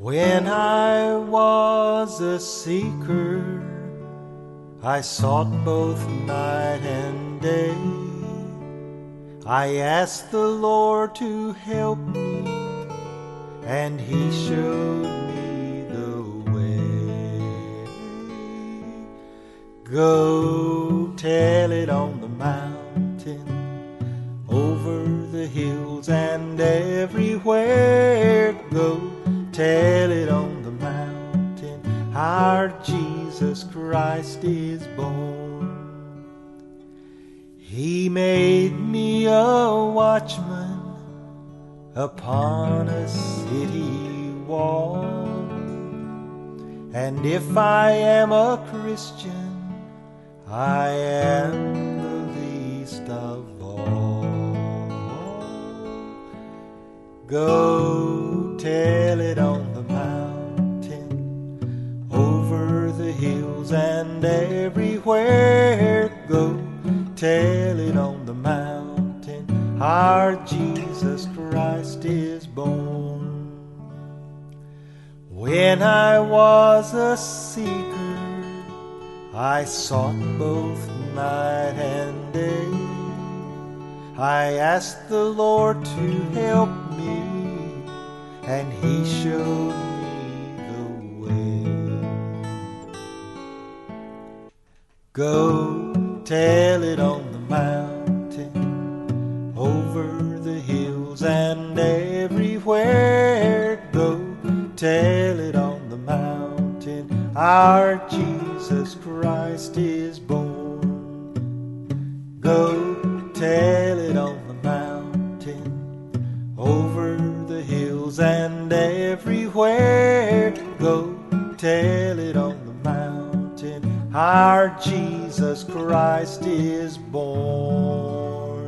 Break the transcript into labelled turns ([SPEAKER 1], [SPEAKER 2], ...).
[SPEAKER 1] When I was a seeker, I sought both night and day. I asked the Lord to help me, and He showed me the way. Go tell it on the mountain, over the hills and everywhere. Go tell it on the mountain, our Jesus Christ is born. He made me a watchman upon a city wall, and if I am a Christian, I am the least of all. Go tell it on the mountain, over the hills and everywhere. Go tell it on the mountain, our Jesus Christ is born. When I was a seeker, I sought both night and day. I asked the Lord to help me, and He showed me the way. Go tell it on the mountain, over the hills and everywhere. Go tell it on the mountain, our Jesus Christ is born. Go tell it on the mountain, over the hills and everywhere. Go tell it on the mountain, our Jesus Christ is born.